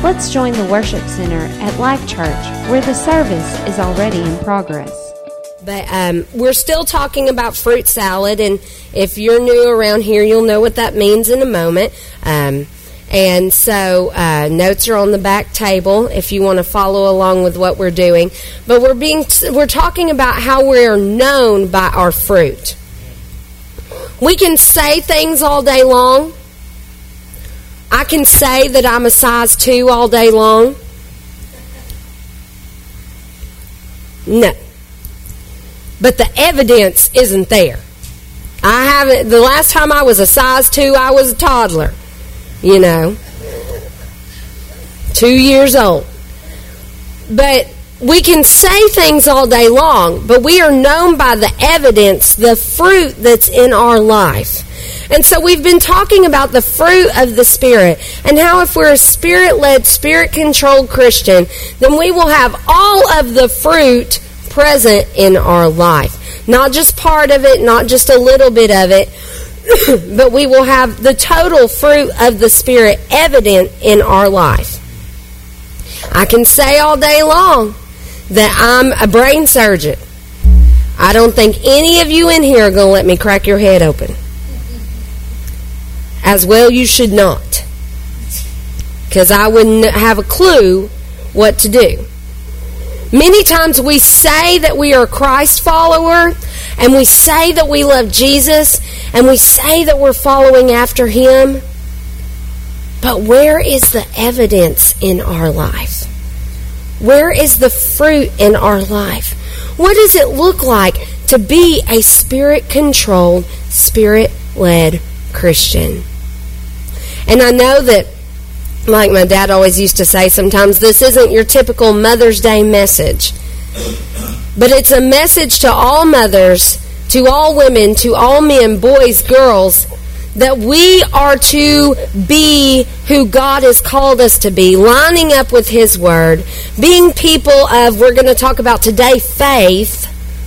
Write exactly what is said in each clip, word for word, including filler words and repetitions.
let's join the worship center at Life Church, where the service is already in progress. But um, we're still talking about fruit salad, and if you're new around here, you'll know what that means in a moment. Um, and so uh, notes are on the back table if you want to follow along with what we're doing. But we're being we're talking about how we are known by our fruit. We can say things all day long. I can say that I'm a size two all day long. No. But the evidence isn't there. I haven't, the last time I was a size two, I was a toddler. You know. Two years old. But we can say things all day long, but we are known by the evidence, the fruit that's in our life. And so we've been talking about the fruit of the Spirit and how if we're a Spirit-led, Spirit-controlled Christian, then we will have all of the fruit present in our life. Not just part of it, not just a little bit of it, but we will have the total fruit of the Spirit evident in our life. I can say all day long that I'm a brain surgeon. I don't think any of you in here are going to let me crack your head open. As well you should not. Because I wouldn't have a clue what to do. Many times we say that we are a Christ follower, and we say that we love Jesus, and we say that we're following after Him. But where is the evidence in our life? Where is the fruit in our life? What does it look like to be a Spirit-controlled, Spirit-led Christian? And I know that, like my dad always used to say sometimes, this isn't your typical Mother's Day message. But it's a message to all mothers, to all women, to all men, boys, girls, that we are to be who God has called us to be, lining up with His Word, being people of, we're going to talk about today, faith,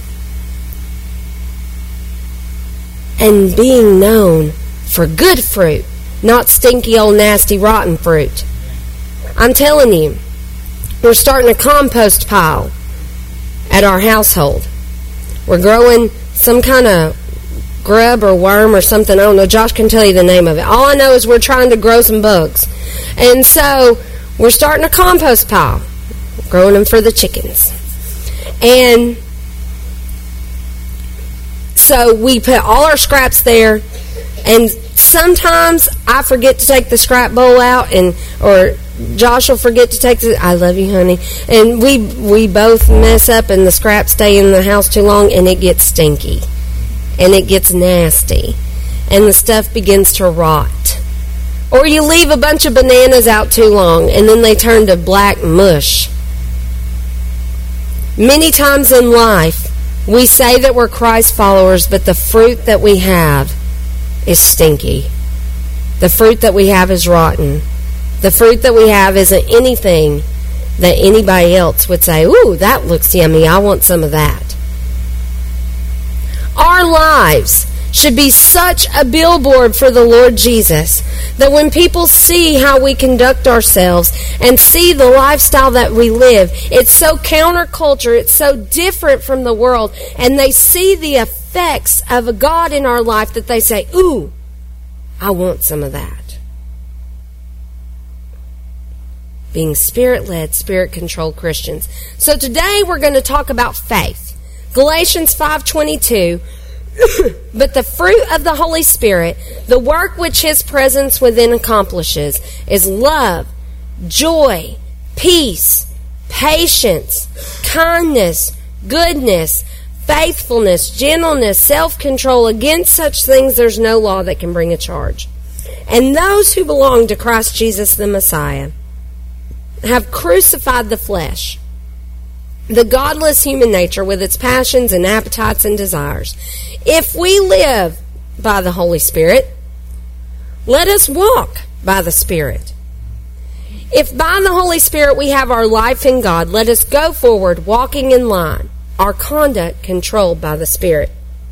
and being known for good fruit, not stinky old nasty rotten fruit. I'm telling you, we're starting a compost pile at our household. We're growing some kind of grub or worm or something. I don't know. Josh can tell you the name of it. All I know is we're trying to grow some bugs. And so we're starting a compost pile, growing them for the chickens. And so we put all our scraps there, and sometimes I forget to take the scrap bowl out, and or Josh will forget to take the, I love you, honey. And we we both mess up, and the scraps stay in the house too long, and it gets stinky. And it gets nasty. And the stuff begins to rot. Or you leave a bunch of bananas out too long, and then they turn to black mush. Many times in life, we say that we're Christ followers, but the fruit that we have is stinky. The fruit that we have is rotten. The fruit that we have isn't anything that anybody else would say, ooh, that looks yummy, I want some of that. Our lives should be such a billboard for the Lord Jesus that when people see how we conduct ourselves and see the lifestyle that we live, it's so counterculture, it's so different from the world, and they see the effects of a God in our life that they say, ooh, I want some of that. Being Spirit-led, Spirit-controlled Christians. So today we're going to talk about faith. Galatians five twenty-two, but the fruit of the Holy Spirit, the work which His presence within accomplishes, is love, joy, peace, patience, kindness, goodness, faithfulness, gentleness, self-control. Against such things there's no law that can bring a charge. And those who belong to Christ Jesus the Messiah have crucified the flesh, the godless human nature with its passions and appetites and desires. If we live by the Holy Spirit, let us walk by the Spirit. If by the Holy Spirit we have our life in God, let us go forward walking in line, our conduct controlled by the Spirit.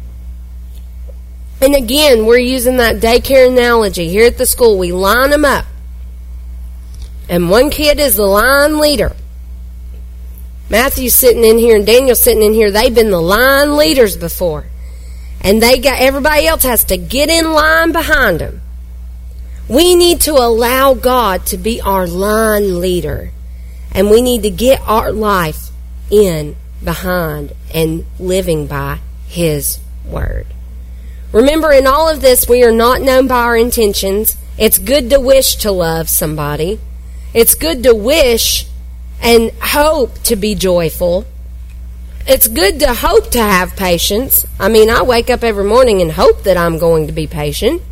And again, we're using that daycare analogy. Here at the school, we line them up. And one kid is the line leader. Matthew's sitting in here and Daniel's sitting in here. They've been the line leaders before. And they got everybody else has to get in line behind them. We need to allow God to be our line leader. And we need to get our life in behind and living by His Word. Remember, in all of this, we are not known by our intentions. It's good to wish to love somebody. It's good to wish and hope to be joyful. It's good to hope to have patience. I mean, I wake up every morning and hope that I'm going to be patient.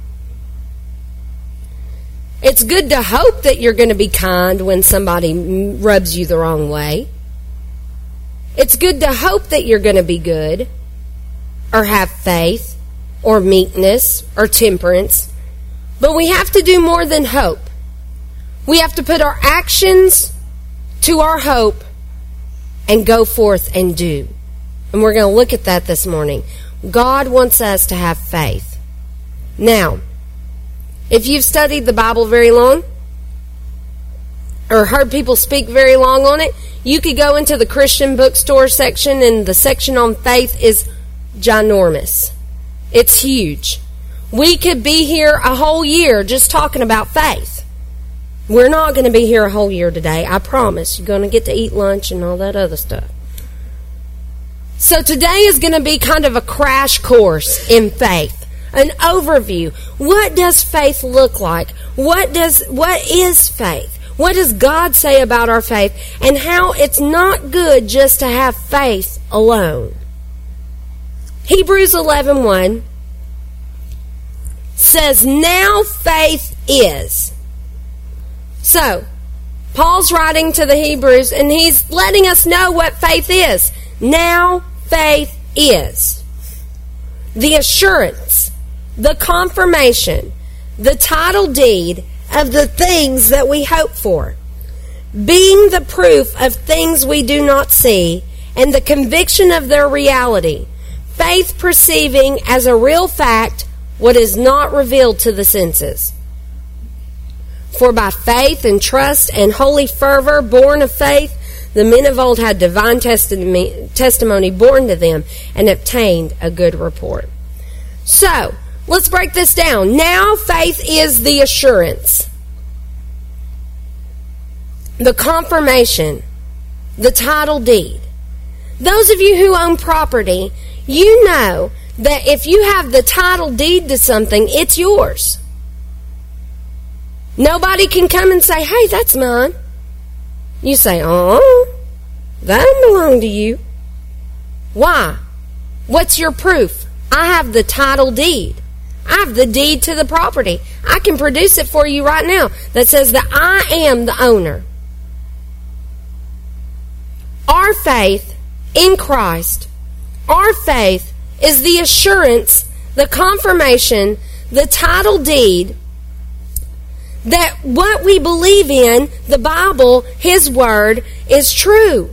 It's good to hope that you're going to be kind when somebody rubs you the wrong way. It's good to hope that you're going to be good, or have faith, or meekness, or temperance. But we have to do more than hope. We have to put our actions to our hope and go forth and do. And we're going to look at that this morning. God wants us to have faith. Now, if you've studied the Bible very long, or heard people speak very long on it, you could go into the Christian bookstore section, and the section on faith is ginormous. It's huge. We could be here a whole year just talking about faith. We're not going to be here a whole year today, I promise. You're going to get to eat lunch and all that other stuff. So today is going to be kind of a crash course in faith, an overview. What does faith look like? What does what is faith? What does God say about our faith? And how it's not good just to have faith alone. Hebrews eleven one says, now faith is. So, Paul's writing to the Hebrews, and he's letting us know what faith is. Now faith is. The assurance, the confirmation, the title deed of the things that we hope for, being the proof of things we do not see, and the conviction of their reality. Faith perceiving as a real fact what is not revealed to the senses. For by faith and trust and holy fervor born of faith, the men of old had divine testimony born to them and obtained a good report. So, let's break this down. Now faith is the assurance, the confirmation, the title deed. Those of you who own property, you know that if you have the title deed to something, it's yours. Nobody can come and say, hey, that's mine. You say, oh, that don't belong to you. Why? What's your proof? I have the title deed. I have the deed to the property. I can produce it for you right now that says that I am the owner. Our faith in Christ, our faith is the assurance, the confirmation, the title deed that what we believe in, the Bible, His Word, is true.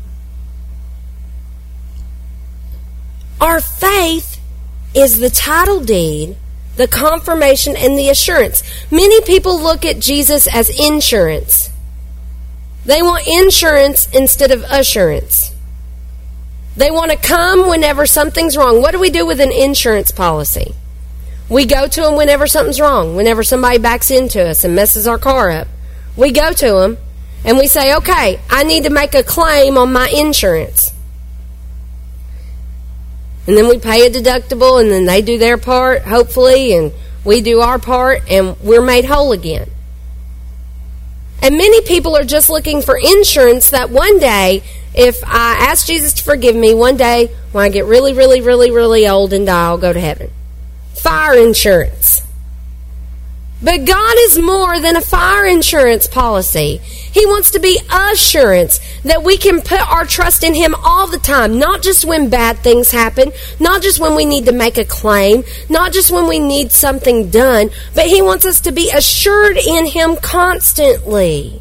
Our faith is the title deed, the confirmation, and the assurance. Many people look at Jesus as insurance. They want insurance instead of assurance. They want to come whenever something's wrong. What do we do with an insurance policy? We go to them whenever something's wrong, whenever somebody backs into us and messes our car up. We go to them and we say, okay, I need to make a claim on my insurance. And then we pay a deductible, and then they do their part, hopefully, and we do our part, and we're made whole again. And many people are just looking for insurance that one day, if I ask Jesus to forgive me, one day when I get really, really, really, really old and die, I'll go to heaven. Fire insurance. But God is more than a fire insurance policy. He wants to be assurance that we can put our trust in Him all the time, not just when bad things happen, not just when we need to make a claim, not just when we need something done, but He wants us to be assured in Him constantly.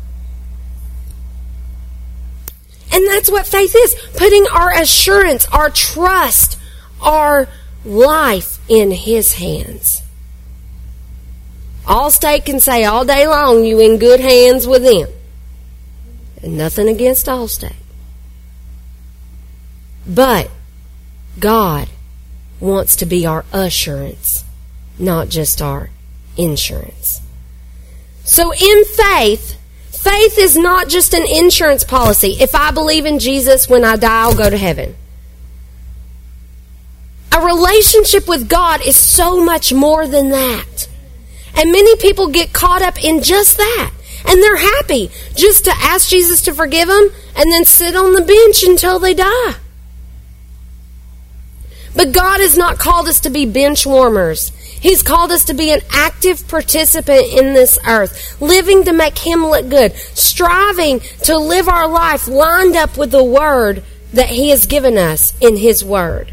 And that's what faith is, putting our assurance, our trust, our life in His hands. Allstate can say all day long, you in good hands with them. And nothing against Allstate. But God wants to be our assurance, not just our insurance. So in faith, faith is not just an insurance policy. If I believe in Jesus, when I die, I'll go to heaven. A relationship with God is so much more than that. And many people get caught up in just that. And they're happy just to ask Jesus to forgive them and then sit on the bench until they die. But God has not called us to be bench warmers. He's called us to be an active participant in this earth, living to make Him look good, striving to live our life lined up with the Word that He has given us in His Word.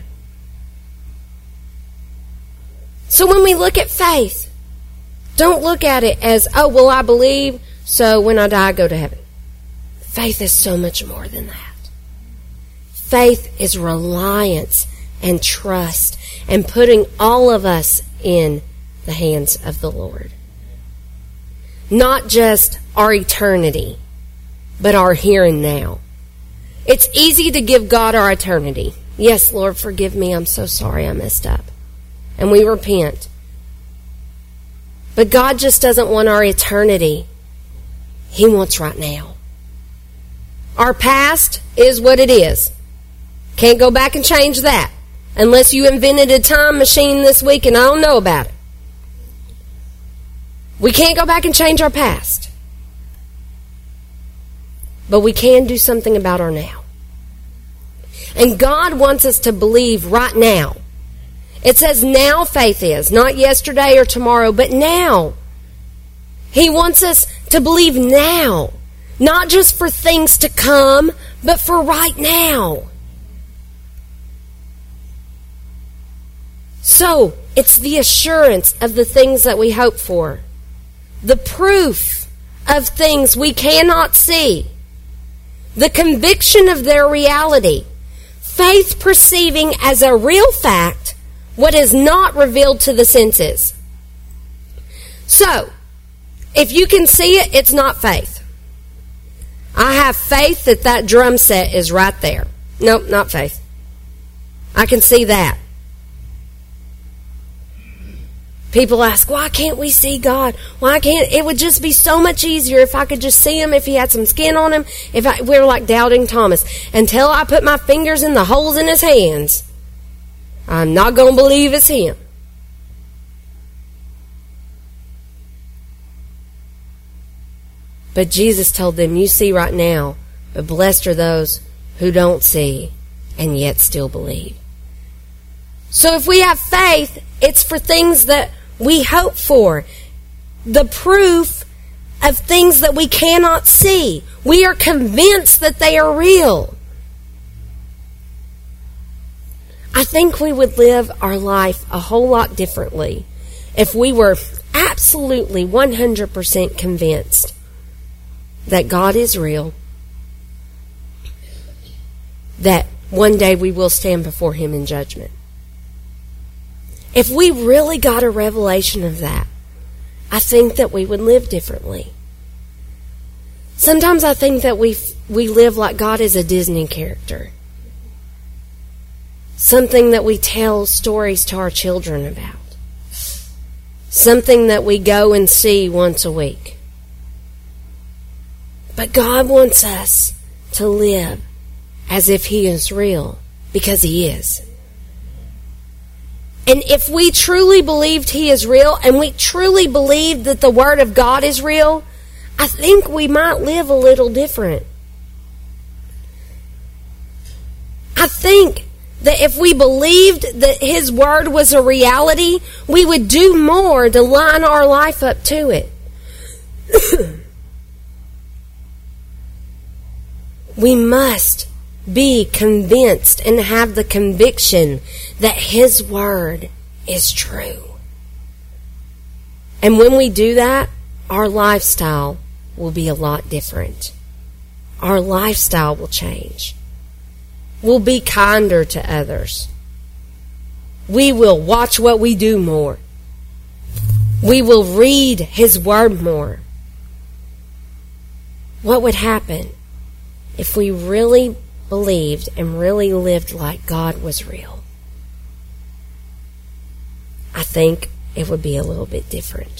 So when we look at faith, don't look at it as, oh, well, I believe, so when I die, I go to heaven. Faith is so much more than that. Faith is reliance and trust and putting all of us in the hands of the Lord. Not just our eternity, but our here and now. It's easy to give God our eternity. Yes, Lord, forgive me. I'm so sorry I messed up. And we repent. But God just doesn't want our eternity. He wants right now. Our past is what it is. Can't go back and change that. Unless you invented a time machine this week and I don't know about it. We can't go back and change our past. But we can do something about our now. And God wants us to believe right now. It says now faith is, not yesterday or tomorrow, but now. He wants us to believe now. Not just for things to come, but for right now. So, it's the assurance of the things that we hope for. The proof of things we cannot see. The conviction of their reality. Faith perceiving as a real fact what is not revealed to the senses. So, if you can see it, it's not faith. I have faith that that drum set is right there. Nope, not faith. I can see that. People ask, why can't we see God? Why can't, it would just be so much easier if I could just see Him, if He had some skin on Him, if I, we were like doubting Thomas. Until I put my fingers in the holes in His hands, I'm not going to believe it's Him. But Jesus told them, you see right now, but blessed are those who don't see and yet still believe. So if we have faith, it's for things that we hope for. The proof of things that we cannot see. We are convinced that they are real. I think we would live our life a whole lot differently if we were absolutely one hundred percent convinced that God is real, that one day we will stand before Him in judgment. If we really got a revelation of that, I think that we would live differently. Sometimes I think that we we live like God is a Disney character. Something that we tell stories to our children about. Something that we go and see once a week. But God wants us to live as if He is real, because He is. And if we truly believed He is real, and we truly believed that the Word of God is real, I think we might live a little different. I think that if we believed that His Word was a reality, we would do more to line our life up to it. We must be convinced and have the conviction that His Word is true. And when we do that, our lifestyle will be a lot different. Our lifestyle will change. We'll be kinder to others. We will watch what we do more. We will read His Word more. What would happen if we really believed and really lived like God was real? I think it would be a little bit different.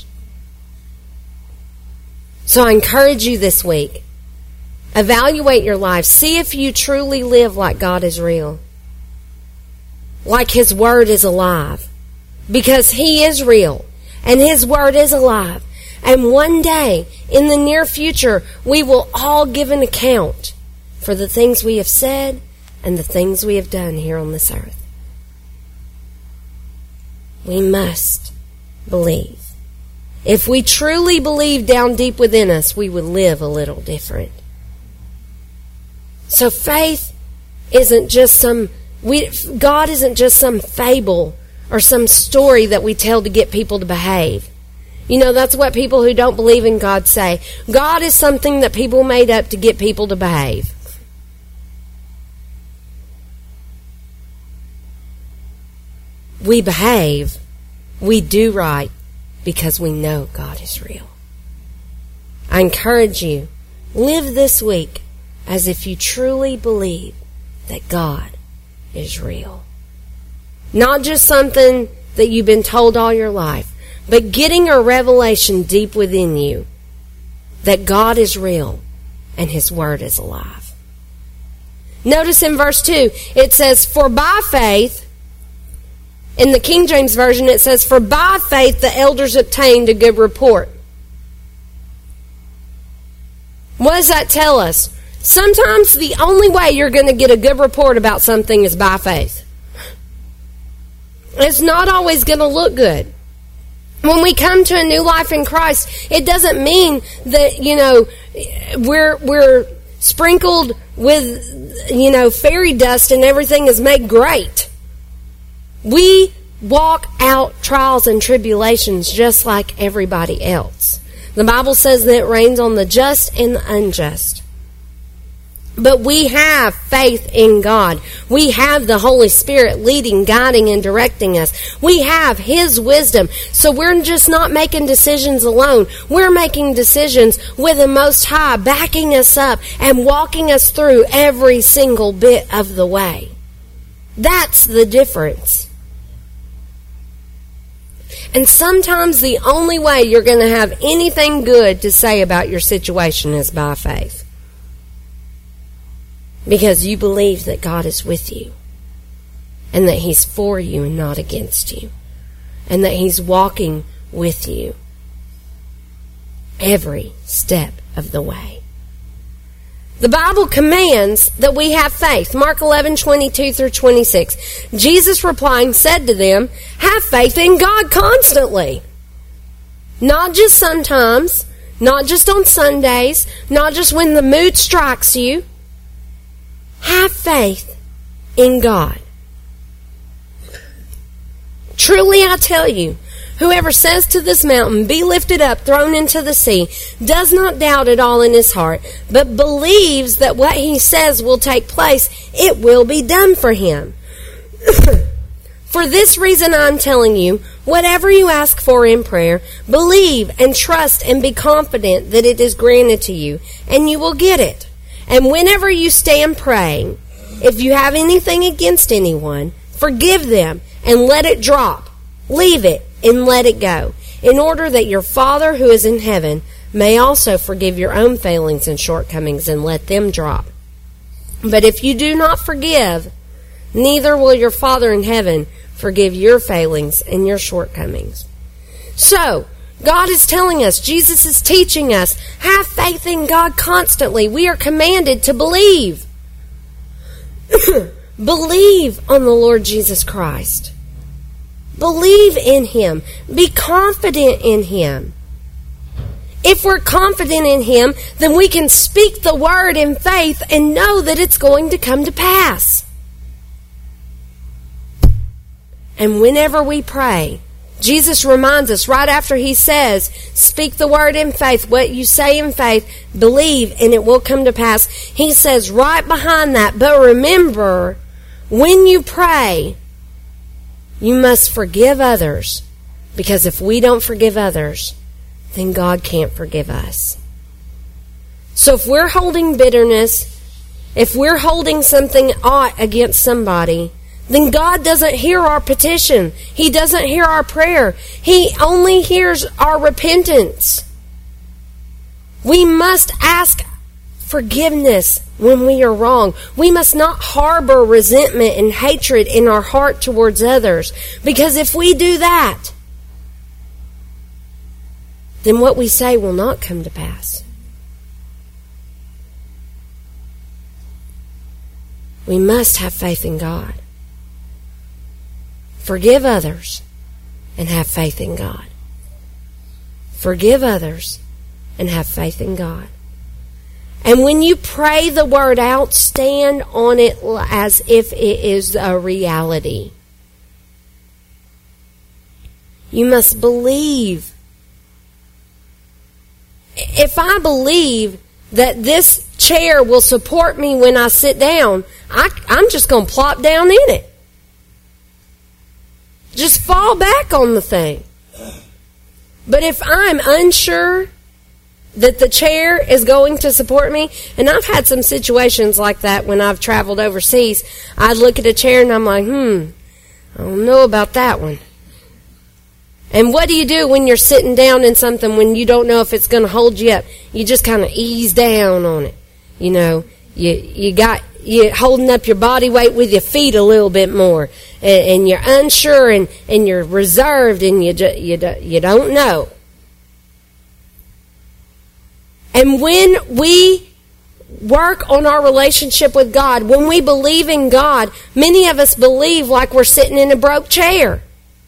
So I encourage you this week, evaluate your life. See if you truly live like God is real. Like His Word is alive. Because He is real. And His Word is alive. And one day, in the near future, we will all give an account for the things we have said and the things we have done here on this earth. We must believe. If we truly believe down deep within us, we would live a little different. So faith isn't just some, we, God isn't just some fable or some story that we tell to get people to behave. You know, that's what people who don't believe in God say. God is something that people made up to get people to behave. We behave, we do right, because we know God is real. I encourage you, live this week as if you truly believe that God is real. Not just something that you've been told all your life, but getting a revelation deep within you that God is real and His Word is alive. Notice in verse two, it says, for by faith, in the King James Version it says, for by faith the elders obtained a good report. What does that tell us? Sometimes the only way you're going to get a good report about something is by faith. It's not always going to look good. When we come to a new life in Christ, it doesn't mean that, you know, we're we're sprinkled with, you know, fairy dust and everything is made great. We walk out trials and tribulations just like everybody else. The Bible says that it rains on the just and the unjust. But we have faith in God. We have the Holy Spirit leading, guiding, and directing us. We have His wisdom. So we're just not making decisions alone. We're making decisions with the Most High backing us up and walking us through every single bit of the way. That's the difference. And sometimes the only way you're going to have anything good to say about your situation is by faith. Because you believe that God is with you. And that He's for you and not against you. And that He's walking with you every step of the way. The Bible commands that we have faith. Mark eleven, twenty-two through twenty-six. Jesus replying said to them, have faith in God constantly. Not just sometimes. Not just on Sundays. Not just when the mood strikes you. Have faith in God. Truly I tell you, whoever says to this mountain, be lifted up, thrown into the sea, does not doubt at all in his heart, but believes that what he says will take place, it will be done for him. For this reason I'm telling you, whatever you ask for in prayer, believe and trust and be confident that it is granted to you, and you will get it. And whenever you stand praying, if you have anything against anyone, forgive them and let it drop. Leave it and let it go, in order that your Father who is in heaven may also forgive your own failings and shortcomings and let them drop. But if you do not forgive, neither will your Father in heaven forgive your failings and your shortcomings. So, God is telling us, Jesus is teaching us, have faith in God constantly. We are commanded to believe. Believe on the Lord Jesus Christ. Believe in Him. Be confident in Him. If we're confident in Him, then we can speak the word in faith and know that it's going to come to pass. And whenever we pray, Jesus reminds us right after He says, speak the word in faith, what you say in faith, believe, and it will come to pass. He says right behind that, but remember, when you pray, you must forgive others Because if we don't forgive others, then God can't forgive us. So if we're holding bitterness, if we're holding something ought against somebody, then God doesn't hear our petition. He doesn't hear our prayer. He only hears our repentance. We must ask forgiveness when we are wrong. We must not harbor resentment and hatred in our heart towards others. Because if we do that, then what we say will not come to pass. We must have faith in God. Forgive others and have faith in God. Forgive others and have faith in God. And when you pray the word out, stand on it as if it is a reality. You must believe. If I believe that this chair will support me when I sit down, I, I'm just going to plop down in it. Just fall back on the thing. But if I'm unsure that the chair is going to support me, and I've had some situations like that when I've traveled overseas, I look at a chair and I'm like, hmm, I don't know about that one. And what do you do when you're sitting down in something when you don't know if it's going to hold you up? You just kind of ease down on it. You know, you you got you holding up your body weight with your feet a little bit more, and, and you're unsure and, and you're reserved and you ju- you do, you don't know. And when we work on our relationship with God, when we believe in God, many of us believe like we're sitting in a broke chair.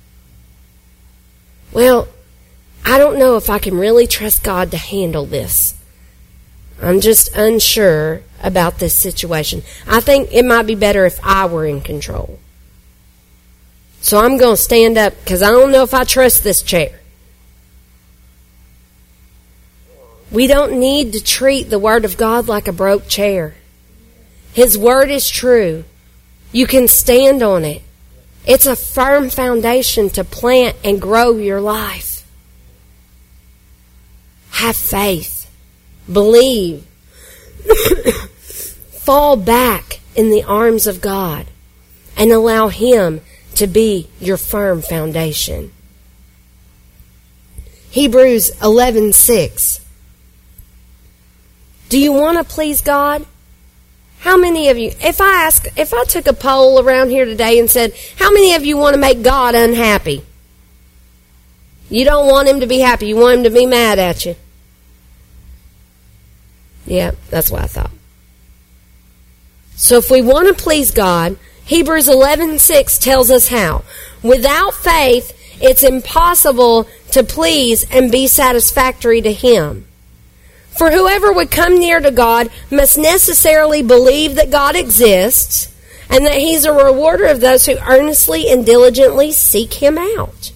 Well, I don't know if I can really trust God to handle this. I'm just unsure about this situation. I think it might be better if I were in control. So I'm going to stand up because I don't know if I trust this chair. We don't need to treat the Word of God like a broke chair. His Word is true. You can stand on it. It's a firm foundation to plant and grow your life. Have faith. Believe. Fall back in the arms of God and allow Him to be your firm foundation. Hebrews eleven six. Do you want to please God? How many of you, if I ask, if I took a poll around here today and said, how many of you want to make God unhappy? You don't want Him to be happy. You want Him to be mad at you. Yeah, that's what I thought. So if we want to please God, Hebrews eleven six tells us how. Without faith, it's impossible to please and be satisfactory to Him. For whoever would come near to God must necessarily believe that God exists and that He's a rewarder of those who earnestly and diligently seek Him out.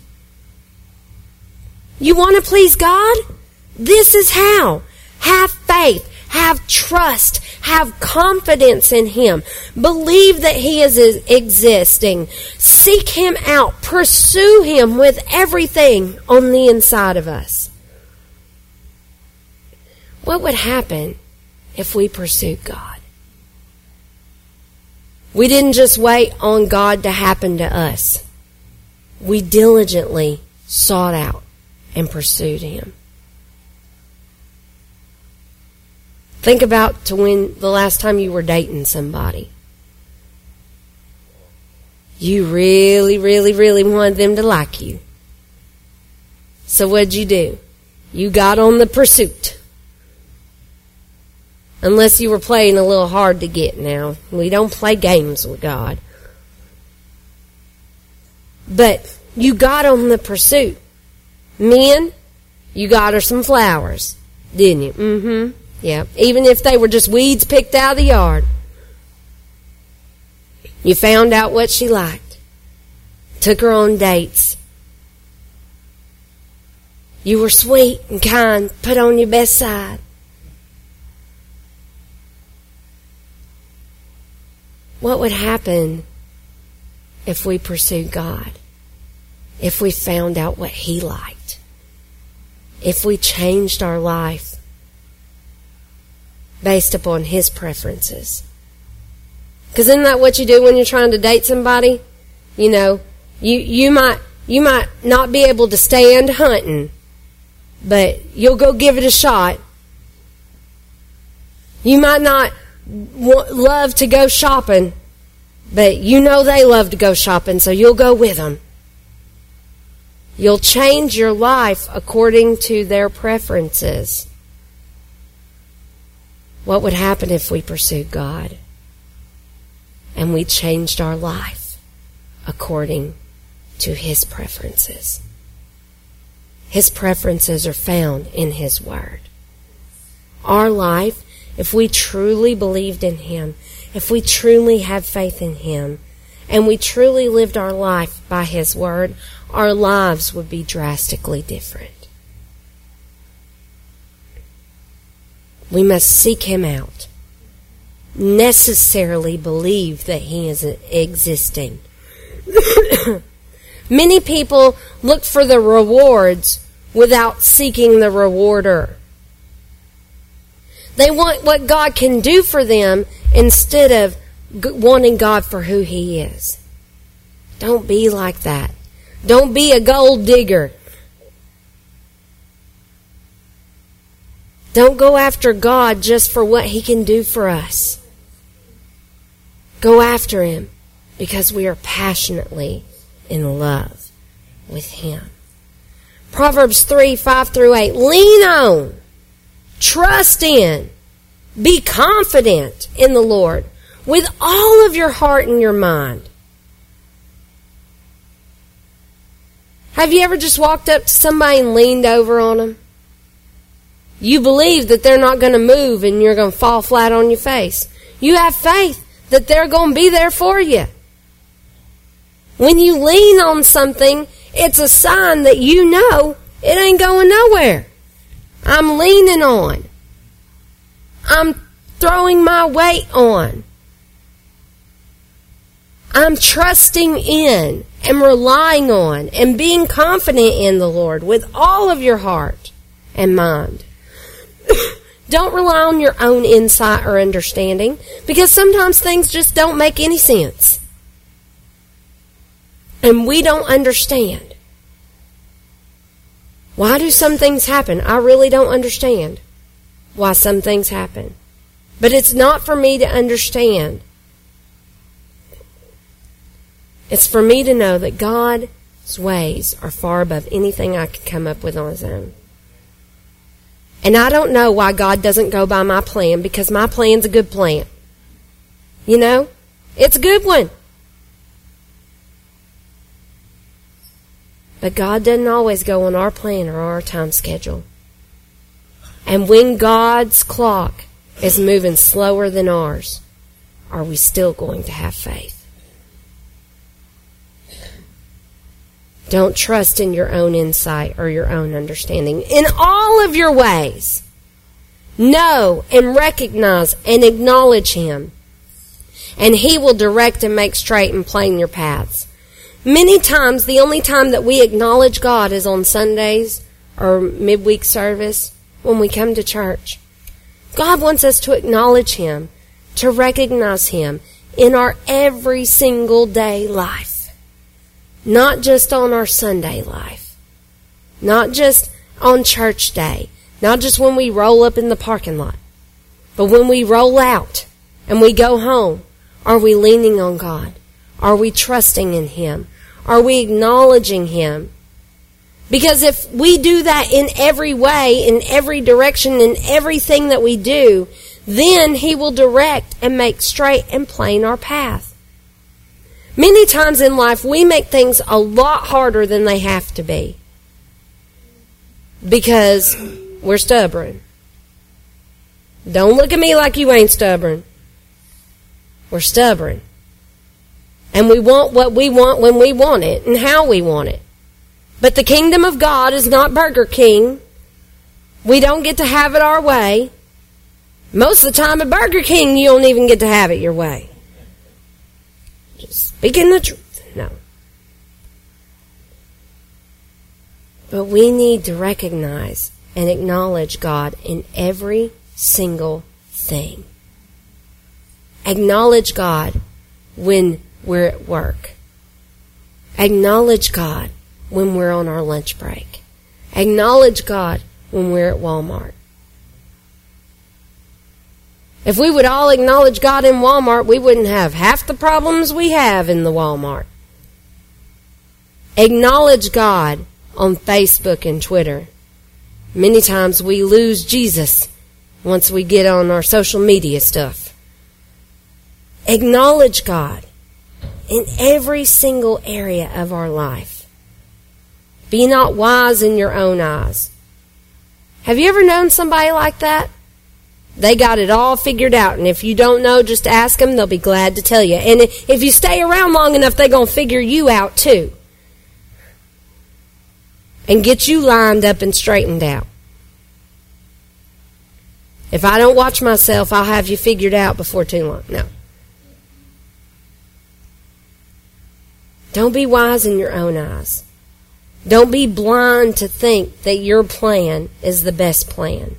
You want to please God? This is how. Have faith. Have trust. Have confidence in Him. Believe that He is existing. Seek Him out. Pursue Him with everything on the inside of us. What would happen if we pursued God? We didn't just wait on God to happen to us. We diligently sought out and pursued Him. Think about to when the last time you were dating somebody. You really, really, really wanted them to like you. So what'd you do? You got on the pursuit. Unless you were playing a little hard to get now. We don't play games with God. But you got on the pursuit. Men, you got her some flowers, didn't you? Mm-hmm. Yeah. Even if they were just weeds picked out of the yard. You found out what she liked. Took her on dates. You were sweet and kind. Put on your best side. What would happen if we pursued God? if we found out what He liked, if we changed our life based upon His preferences. Because isn't that what you do when you're trying to date somebody? You know, you, you might you might not be able to stand hunting, but you'll go give it a shot. You might not want, love to go shopping, but you know they love to go shopping, so you'll go with them. You'll change your life according to their preferences. What would happen if we pursued God and we changed our life according to His preferences? His preferences are found in His Word. Our life, if we truly believed in Him, if we truly had faith in Him, and we truly lived our life by His Word, our lives would be drastically different. We must seek Him out. Necessarily believe that He is existing. Many people look for the rewards without seeking the rewarder. They want what God can do for them instead of wanting God for who He is. Don't be like that. Don't be a gold digger. Don't go after God just for what He can do for us. Go after Him because we are passionately in love with Him. Proverbs three, five through eight. Lean on, trust in, be confident in the Lord with all of your heart and your mind. Have you ever just walked up to somebody and leaned over on them? You believe that they're not going to move and you're going to fall flat on your face. You have faith that they're going to be there for you. When you lean on something, it's a sign that you know it ain't going nowhere. I'm leaning on. I'm throwing my weight on. I'm trusting in and relying on and being confident in the Lord with all of your heart and mind. Don't rely on your own insight or understanding, because sometimes things just don't make any sense. And we don't understand. Why do some things happen? I really don't understand why some things happen. But it's not for me to understand. It's for me to know that God's ways are far above anything I could come up with on His own. And I don't know why God doesn't go by my plan, because my plan's a good plan. You know? It's a good one. But God doesn't always go on our plan or our time schedule. And when God's clock is moving slower than ours, are we still going to have faith? Don't trust in your own insight or your own understanding. In all of your ways, know and recognize and acknowledge Him, and He will direct and make straight and plain your paths. Many times, the only time that we acknowledge God is on Sundays or midweek service when we come to church. God wants us to acknowledge Him, to recognize Him in our every single day life. Not just on our Sunday life. Not just on church day. Not just when we roll up in the parking lot. But when we roll out and we go home, are we leaning on God? Are we trusting in Him? Are we acknowledging Him? Because if we do that in every way, in every direction, in everything that we do, then He will direct and make straight and plain our path. Many times in life, we make things a lot harder than they have to be. Because we're stubborn. Don't look at me like you ain't stubborn. We're stubborn. And we want what we want when we want it and how we want it. But the kingdom of God is not Burger King. We don't get to have it our way. Most of the time at Burger King, you don't even get to have it your way. Just speaking the truth. No. But we need to recognize and acknowledge God in every single thing. Acknowledge God when we're at work. Acknowledge God when we're on our lunch break. Acknowledge God when we're at Walmart. If we would all acknowledge God in Walmart, we wouldn't have half the problems we have in the Walmart. Acknowledge God on Facebook and Twitter. Many times we lose Jesus once we get on our social media stuff. Acknowledge God in every single area of our life. Be not wise in your own eyes. Have you ever known somebody like that? They got it all figured out, and if you don't know, just ask them. They'll be glad to tell you. And if you stay around long enough, they're going to figure you out too and get you lined up and straightened out. If I don't watch myself, I'll have you figured out before too long. No. Don't be wise in your own eyes. Don't be blind to think that your plan is the best plan.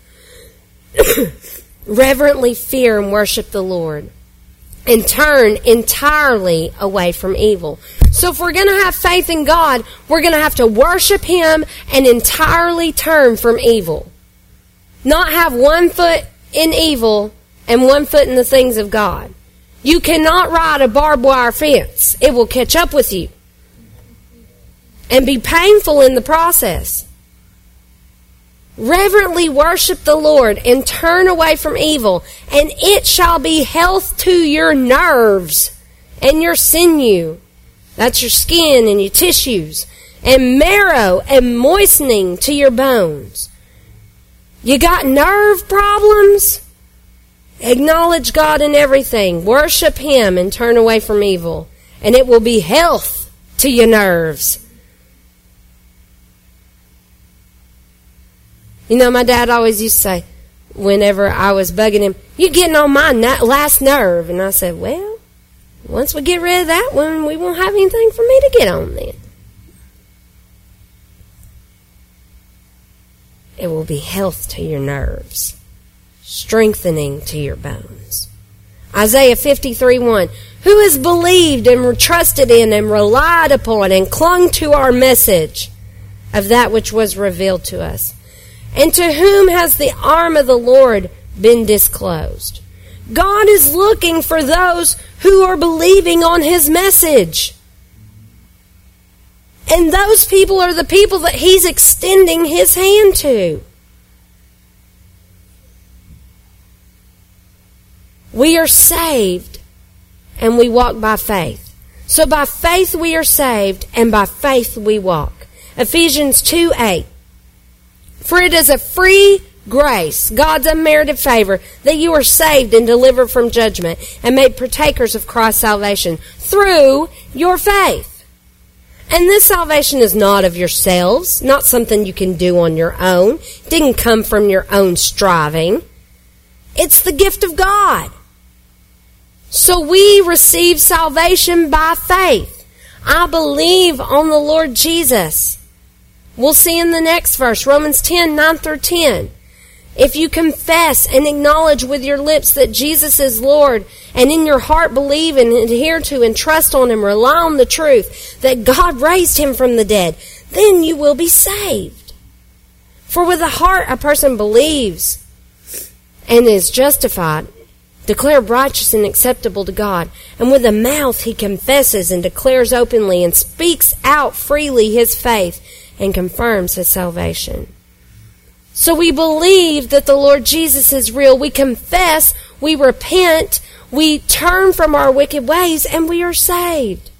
Reverently fear and worship the Lord and turn entirely away from evil. So if we're going to have faith in God, we're going to have to worship Him and entirely turn from evil. Not have one foot in evil and one foot in the things of God. You cannot ride a barbed wire fence. It will catch up with you and be painful in the process. Reverently worship the Lord and turn away from evil, and it shall be health to your nerves and your sinew. That's your skin and your tissues, and marrow and moistening to your bones. You got nerve problems? Acknowledge God in everything. Worship Him and turn away from evil, and it will be health to your nerves. You know, my dad always used to say, whenever I was bugging him, "You're getting on my last nerve." And I said, well, once we get rid of that one, we won't have anything for me to get on then. It will be health to your nerves, strengthening to your bones. Isaiah fifty-three one, who has believed and trusted in and relied upon and clung to our message of that which was revealed to us? And to whom has the arm of the Lord been disclosed? God is looking for those who are believing on His message. And those people are the people that He's extending His hand to. We are saved and we walk by faith. So by faith we are saved and by faith we walk. Ephesians two eight. For it is a free grace, God's unmerited favor, that you are saved and delivered from judgment and made partakers of Christ's salvation through your faith. And this salvation is not of yourselves, not something you can do on your own. It didn't come from your own striving. It's the gift of God. So we receive salvation by faith. I believe on the Lord Jesus. We'll see in the next verse, Romans ten, nine through ten. If you confess and acknowledge with your lips that Jesus is Lord, and in your heart believe and adhere to and trust on Him, rely on the truth that God raised Him from the dead, then you will be saved. For with the heart a person believes and is justified, declared righteous and acceptable to God, and with the mouth he confesses and declares openly and speaks out freely his faith and confirms his salvation. So we believe that the Lord Jesus is real. We confess, we repent, we turn from our wicked ways, and we are saved.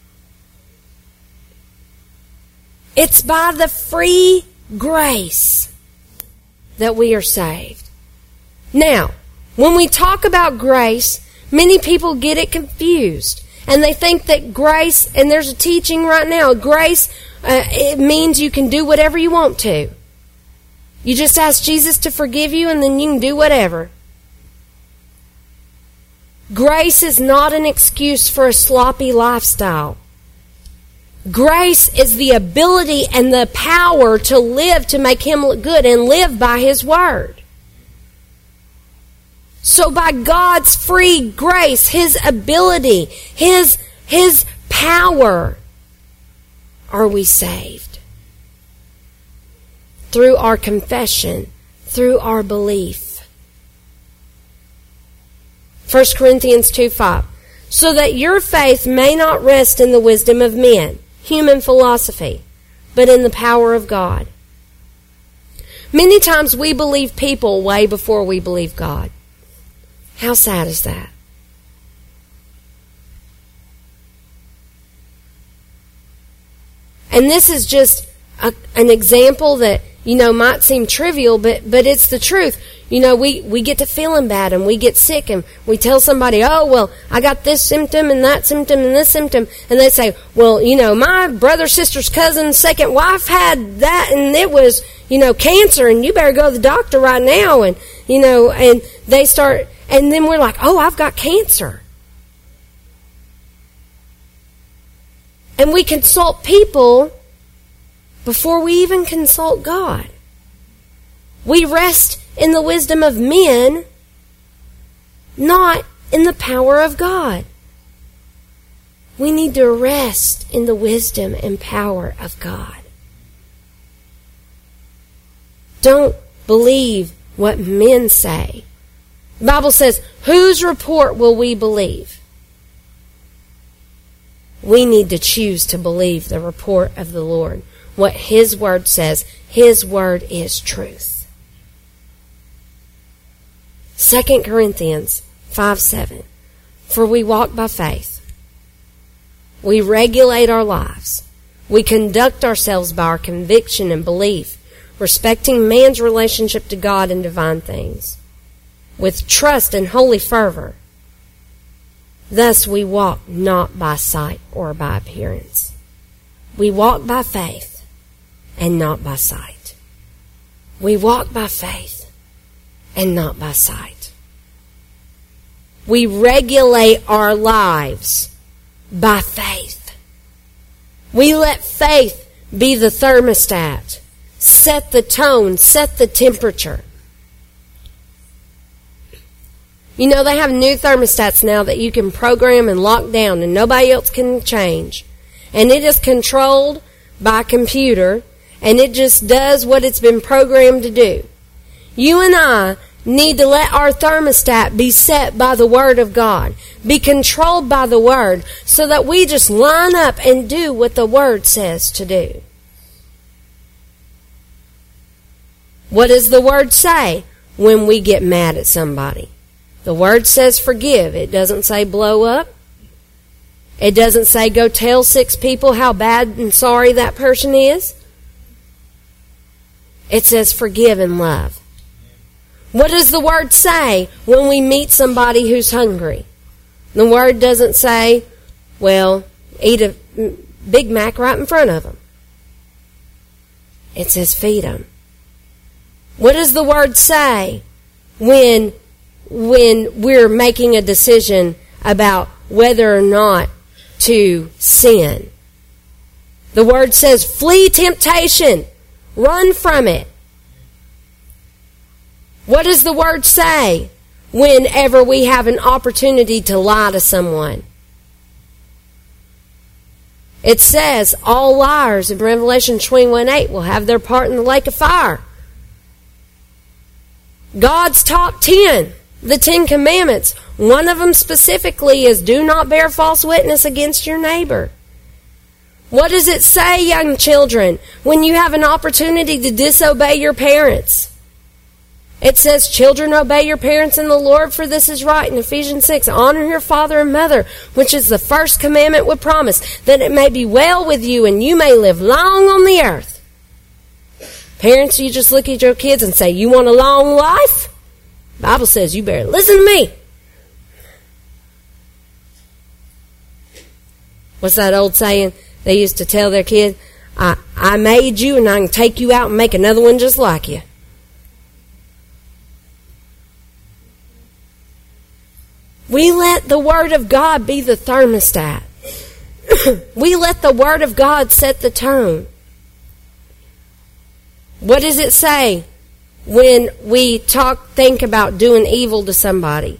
It's by the free grace that we are saved. Now, when we talk about grace, many people get it confused. And they think that grace, and there's a teaching right now, grace, uh, it means you can do whatever you want to. You just ask Jesus to forgive you and then you can do whatever. Grace is not an excuse for a sloppy lifestyle. Grace is the ability and the power to live to make Him look good and live by His Word. So by God's free grace, His ability, His, His power, are we saved. Through our confession, through our belief. First Corinthians two five. So that your faith may not rest in the wisdom of men, human philosophy, but in the power of God. Many times we believe people way before we believe God. How sad is that? And this is just a, an example that, you know, might seem trivial, but, but it's the truth. You know, we, we get to feeling bad and we get sick and we tell somebody, oh, well, I got this symptom and that symptom and this symptom. And they say, well, you know, my brother, sister's cousin's second wife had that and it was, you know, cancer and you better go to the doctor right now. And, you know, and they start, and then we're like, oh, I've got cancer. And we consult people before we even consult God. We rest in the wisdom of men, not in the power of God. We need to rest in the wisdom and power of God. Don't believe what men say. The Bible says, whose report will we believe? We need to choose to believe the report of the Lord. What His Word says. His Word is truth. Second Corinthians five seven. For we walk by faith. We regulate our lives. We conduct ourselves by our conviction and belief, respecting man's relationship to God and divine things, with trust and holy fervor. Thus we walk not by sight or by appearance. We walk by faith and not by sight. We walk by faith and not by sight. We regulate our lives by faith. We let faith be the thermostat, set the tone, set the temperature. You know, they have new thermostats now that you can program and lock down and nobody else can change. And it is controlled by a computer and it just does what it's been programmed to do. You and I need to let our thermostat be set by the Word of God, be controlled by the Word, so that we just line up and do what the Word says to do. What does the Word say when we get mad at somebody? The Word says forgive. It doesn't say blow up. It doesn't say go tell six people how bad and sorry that person is. It says forgive and love. What does the Word say when we meet somebody who's hungry? The Word doesn't say, well, eat a Big Mac right in front of them. It says feed them. What does the Word say when, when we're making a decision about whether or not to sin? The Word says flee temptation. Run from it. What does the Word say whenever we have an opportunity to lie to someone? It says all liars in Revelation twenty-one eight will have their part in the lake of fire. God's top ten, the Ten Commandments, one of them specifically is do not bear false witness against your neighbor. What does it say, young children, when you have an opportunity to disobey your parents? It says, children, obey your parents in the Lord, for this is right. In Ephesians six, honor your father and mother, which is the first commandment with promise, that it may be well with you and you may live long on the earth. Parents, you just look at your kids and say, you want a long life? The Bible says you better listen to me. What's that old saying they used to tell their kids? I, I made you and I can take you out and make another one just like you. We let the Word of God be the thermostat. we let the Word of God set the tone. What does it say when we talk, think about doing evil to somebody?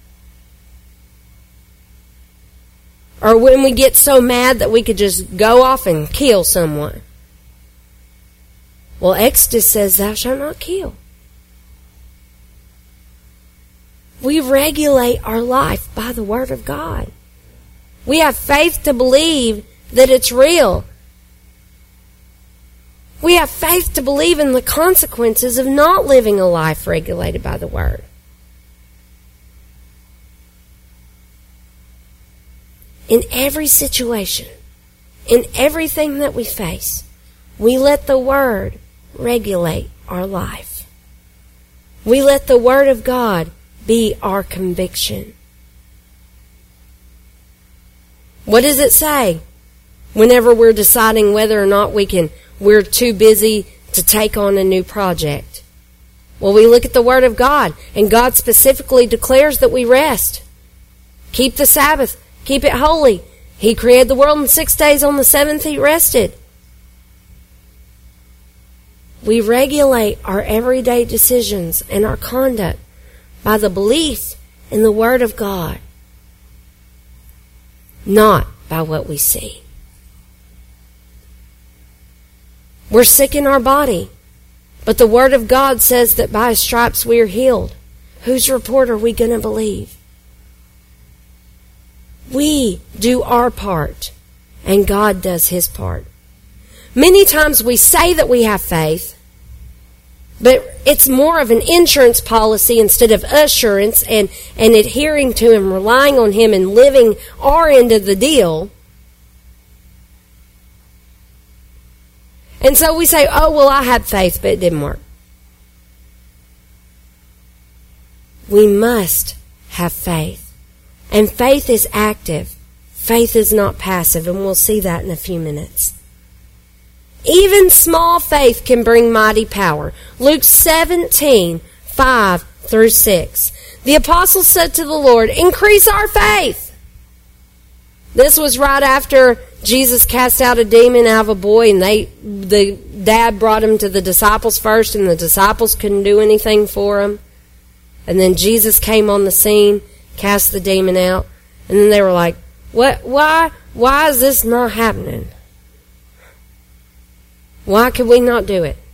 Or when we get so mad that we could just go off and kill someone? Well, Exodus says, thou shalt not kill. We regulate our life by the Word of God. We have faith to believe that it's real. We have faith to believe in the consequences of not living a life regulated by the Word. In every situation, in everything that we face, we let the Word regulate our life. We let the Word of God be our conviction. What does it say whenever we're deciding whether or not we can, we're too busy to take on a new project? Well, we look at the Word of God, and God specifically declares that we rest. Keep the Sabbath. Keep it holy. He created the world in six days. On the seventh, He rested. We regulate our everyday decisions and our conduct by the belief in the Word of God, not by what we see. We're sick in our body, but the Word of God says that by His stripes we are healed. Whose report are we going to believe? We do our part, and God does His part. Many times we say that we have faith, but it's more of an insurance policy instead of assurance and, and adhering to Him, relying on Him, and living our end of the deal. And so we say, oh, well, I had faith, but it didn't work. We must have faith. And faith is active. Faith is not passive, and we'll see that in a few minutes. Even small faith can bring mighty power. Luke seventeen, five through six. The apostles said to the Lord, increase our faith. This was right after Jesus cast out a demon out of a boy, and they, the dad brought him to the disciples first, and the disciples couldn't do anything for him. And then Jesus came on the scene, cast the demon out, and then they were like, "What? Why? Why is this not happening? Why could we not do it?"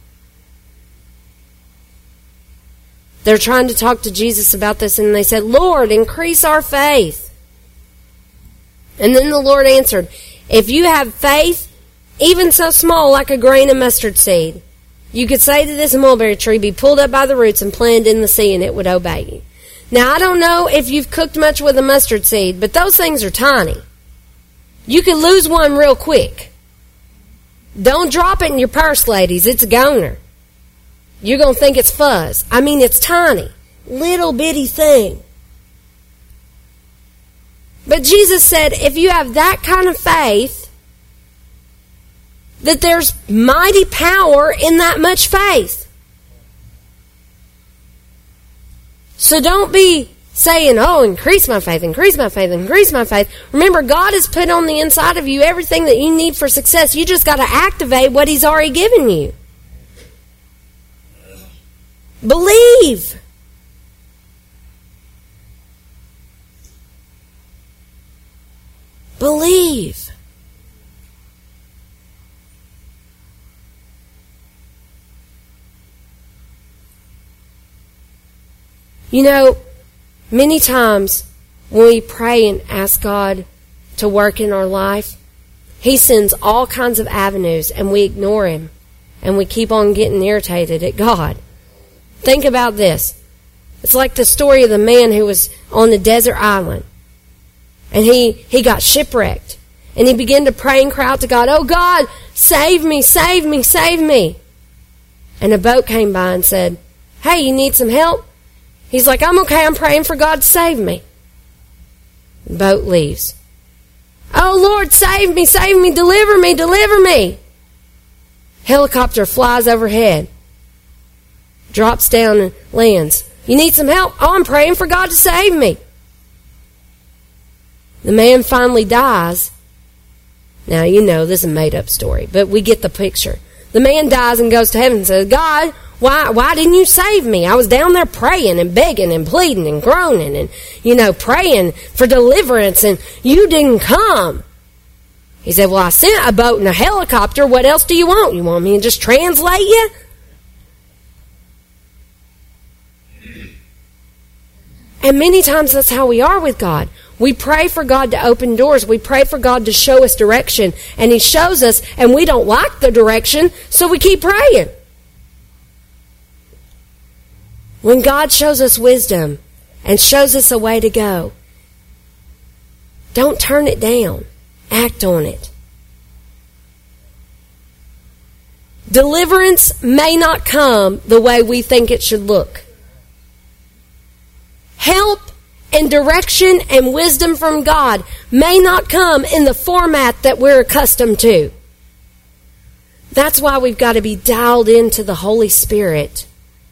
They're trying to talk to Jesus about this, and they said, "Lord, increase our faith." And then the Lord answered, "If you have faith, even so small like a grain of mustard seed, you could say to this mulberry tree, be pulled up by the roots and planted in the sea, and it would obey you." Now, I don't know if you've cooked much with a mustard seed, but those things are tiny. You could lose one real quick. Don't drop it in your purse, ladies. It's a goner. You're going to think it's fuzz. I mean, it's tiny. Little bitty thing. But Jesus said, if you have that kind of faith, that there's mighty power in that much faith. So don't be saying, oh, increase my faith, increase my faith, increase my faith. Remember, God has put on the inside of you everything that you need for success. You just got to activate what He's already given you. Believe. Believe. You know, many times when we pray and ask God to work in our life, He sends all kinds of avenues and we ignore Him and we keep on getting irritated at God. Think about this. It's like the story of the man who was on the desert island and he, he got shipwrecked and he began to pray and cry out to God, "Oh God, save me, save me, save me." And a boat came by and said, "Hey, you need some help?" He's like, "I'm okay, I'm praying for God to save me." The boat leaves. "Oh Lord, save me, save me, deliver me, deliver me." Helicopter flies overhead. Drops down and lands. "You need some help?" "Oh, I'm praying for God to save me." The man finally dies. Now, you know, this is a made-up story, but we get the picture. The man dies and goes to heaven and says, God, why why didn't you save me? I was down there praying and begging and pleading and groaning and, you know, praying for deliverance, and you didn't come. He said, well, I sent a boat and a helicopter. What else do you want? You want me to just translate you? And many times that's how we are with God. We pray for God to open doors. We pray for God to show us direction. And He shows us, and we don't like the direction, so we keep praying. When God shows us wisdom and shows us a way to go, don't turn it down. Act on it. Deliverance may not come the way we think it should look. Help and direction and wisdom from God may not come in the format that we're accustomed to. That's why we've got to be dialed into the Holy Spirit,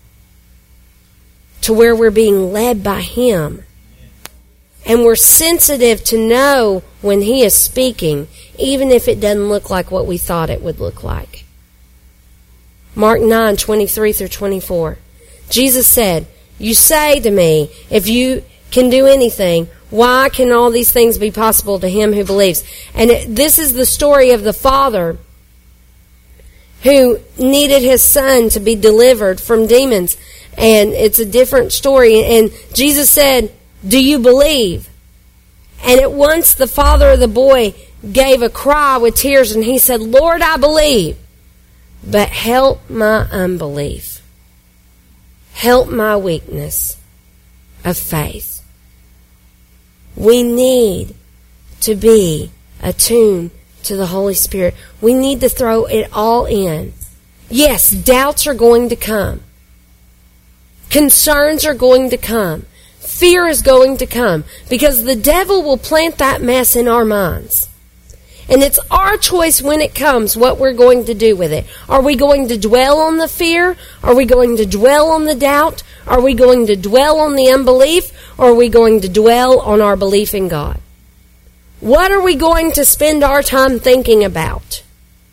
to where we're being led by Him. And we're sensitive to know when He is speaking, even if it doesn't look like what we thought it would look like. Mark nine, twenty-three through twenty-four. Jesus said, you say to me, if you can do anything, why can all these things be possible to him who believes? And it, this is the story of the father who needed his son to be delivered from demons. And it's a different story. And Jesus said, do you believe? And at once the father of the boy gave a cry with tears, and he said, Lord, I believe, but help my unbelief. Help my weakness of faith. We need to be attuned to the Holy Spirit. We need to throw it all in. Yes, doubts are going to come. Concerns are going to come. Fear is going to come, because the devil will plant that mess in our minds. And it's our choice when it comes what we're going to do with it. Are we going to dwell on the fear? Are we going to dwell on the doubt? Are we going to dwell on the unbelief? Or are we going to dwell on our belief in God? What are we going to spend our time thinking about?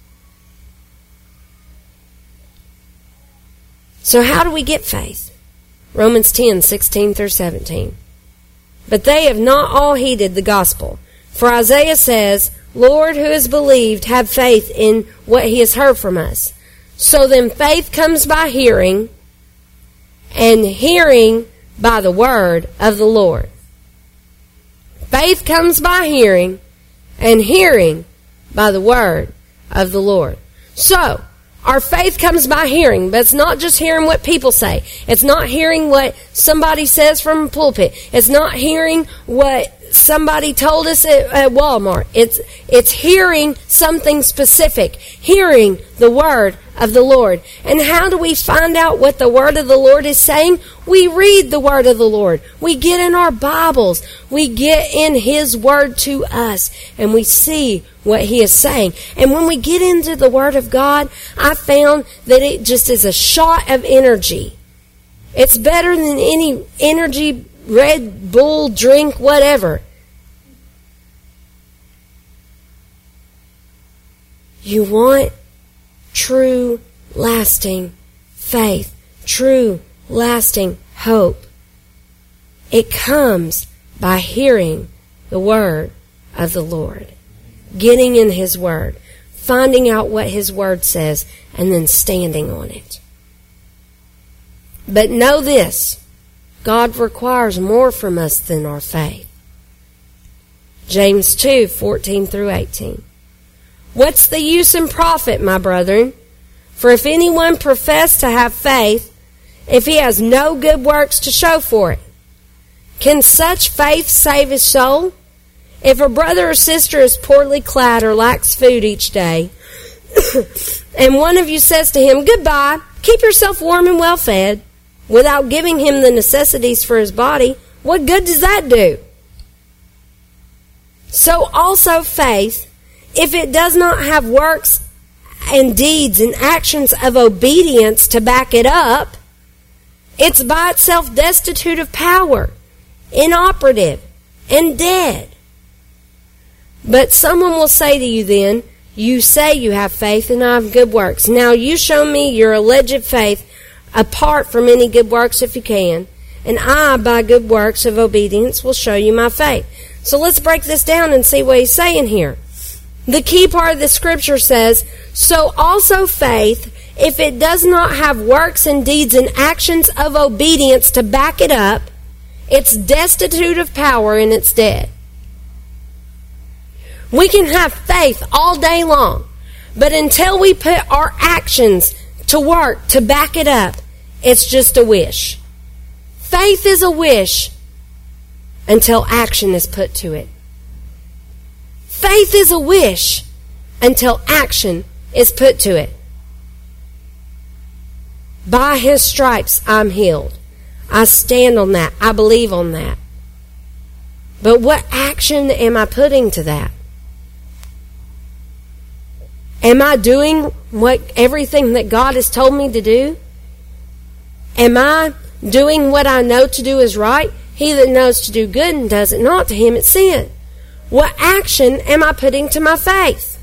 So how do we get faith? Romans ten, sixteen through seventeen. But they have not all heeded the gospel. For Isaiah says, Lord, who has believed, have faith in what he has heard from us. So then faith comes by hearing, and hearing by the word of the Lord. Faith comes by hearing, and hearing by the word of the Lord. So, our faith comes by hearing, but it's not just hearing what people say. It's not hearing what somebody says from a pulpit. It's not hearing what somebody told us at, at Walmart. It's it's hearing something specific, hearing the word of the Lord. And how do we find out what the word of the Lord is saying? We read the word of the Lord. We get in our Bibles. We get in His word to us, and we see what He is saying. And when we get into the word of God, I found that it just is a shot of energy. It's better than any energy Red Bull drink, whatever. You want true, lasting faith, true, lasting hope. It comes by hearing the word of the Lord, getting in His word, finding out what His word says, and then standing on it. But know this, God requires more from us than our faith. James two, fourteen through eighteen. What's the use and profit, my brethren? For if anyone profess to have faith, if he has no good works to show for it, can such faith save his soul? If a brother or sister is poorly clad or lacks food each day, and one of you says to him, Goodbye, keep yourself warm and well fed, without giving him the necessities for his body, what good does that do? So also faith, if it does not have works and deeds and actions of obedience to back it up, it's by itself destitute of power, inoperative, and dead. But someone will say to you then, you say you have faith and I have good works. Now you show me your alleged faith apart from any good works if you can, and I, by good works of obedience, will show you my faith. So let's break this down and see what he's saying here. The key part of the scripture says, so also faith, if it does not have works and deeds and actions of obedience to back it up, it's destitute of power and it's dead. We can have faith all day long, but until we put our actions to work to back it up, it's just a wish. Faith is a wish until action is put to it. Faith is a wish until action is put to it. By His stripes I'm healed. I stand on that. I believe on that. But what action am I putting to that? Am I doing what everything that God has told me to do? Am I doing what I know to do is right? He that knows to do good and does it not, to him it's sin. What action am I putting to my faith?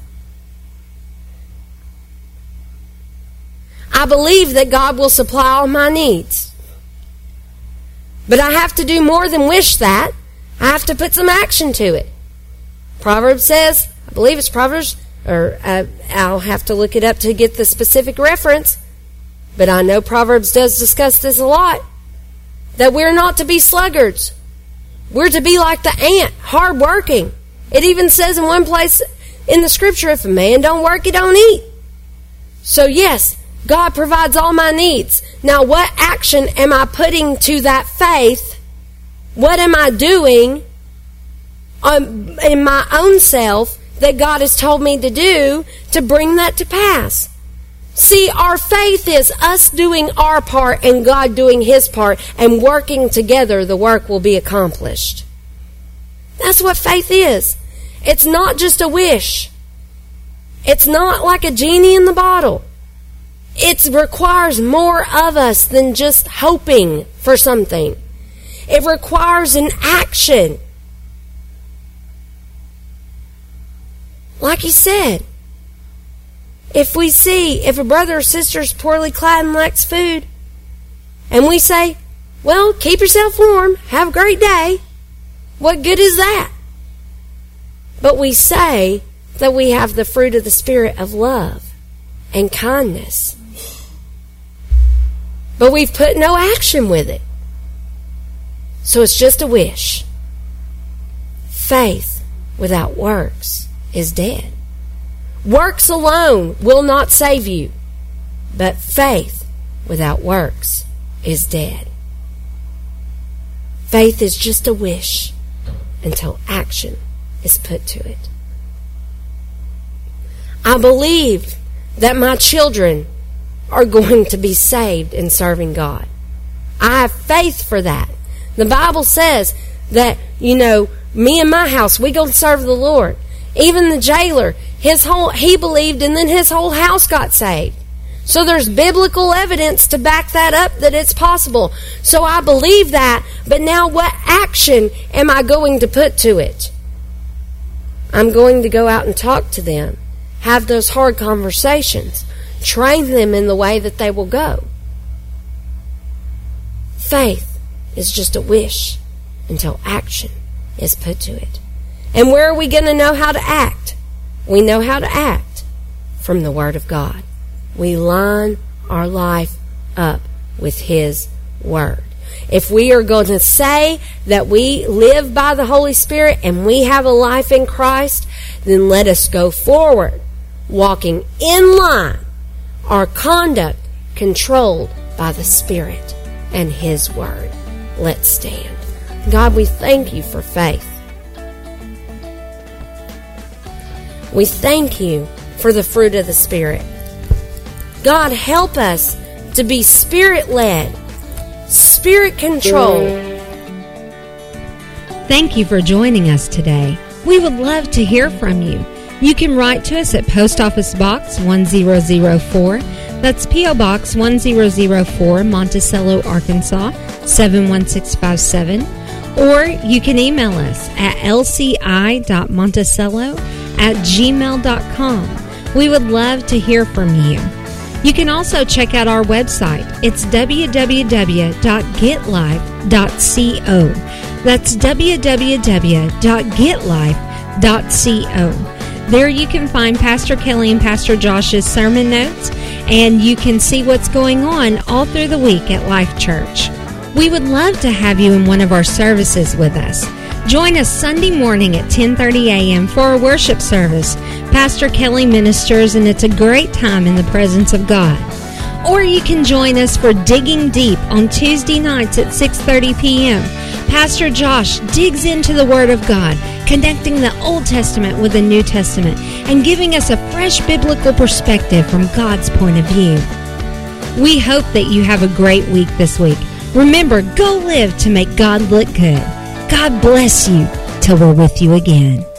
I believe that God will supply all my needs. But I have to do more than wish that. I have to put some action to it. Proverbs says, I believe it's Proverbs, or uh, I'll have to look it up to get the specific reference, but I know Proverbs does discuss this a lot, that we're not to be sluggards. We're to be like the ant, hard-working. It even says in one place in the scripture, if a man don't work, he don't eat. So yes, God provides all my needs. Now what action am I putting to that faith? What am I doing um, in my own self that God has told me to do to bring that to pass? See, our faith is us doing our part and God doing His part, and working together the work will be accomplished. That's what faith is. It's not just a wish. It's not like a genie in the bottle. It requires more of us than just hoping for something. It requires an action. Like he said, if we see, if a brother or sister is poorly clad and lacks food, and we say, well, keep yourself warm, have a great day, what good is that? But we say that we have the fruit of the Spirit of love and kindness. But we've put no action with it. So it's just a wish. Faith without works is dead. Works alone will not save you, but faith without works is dead. Faith is just a wish until action is put to it. I believe that my children are going to be saved and serving God. I have faith for that. The Bible says that, you know, me and my house, we going to serve the Lord. Even the jailer, his whole he believed, and then his whole house got saved. So there's biblical evidence to back that up, that it's possible. So I believe that, but now what action am I going to put to it? I'm going to go out and talk to them, have those hard conversations, train them in the way that they will go. Faith is just a wish until action is put to it. And where are we going to know how to act? We know how to act from the Word of God. We line our life up with His Word. If we are going to say that we live by the Holy Spirit and we have a life in Christ, then let us go forward, walking in line, our conduct controlled by the Spirit and His Word. Let's stand. God, we thank You for faith. We thank You for the fruit of the Spirit. God, help us to be Spirit-led, Spirit-controlled. Thank you for joining us today. We would love to hear from you. You can write to us at Post Office Box one zero zero four. That's P O Box one zero zero four, Monticello, Arkansas seven one six five seven. Or you can email us at l c i dot monticello at gmail dot com. We would love to hear from you. You can also check out our website. It's w w w dot get life dot co. That's w w w dot get life dot co. There you can find Pastor Kelly and Pastor Josh's sermon notes, and you can see what's going on all through the week at Life Church. We would love to have you in one of our services with us. Join us Sunday morning at ten thirty a.m. for our worship service. Pastor Kelly ministers, and it's a great time in the presence of God. Or you can join us for Digging Deep on Tuesday nights at six thirty p.m. Pastor Josh digs into the Word of God, connecting the Old Testament with the New Testament and giving us a fresh biblical perspective from God's point of view. We hope that you have a great week this week. Remember, go live to make God look good. God bless you till we're with you again.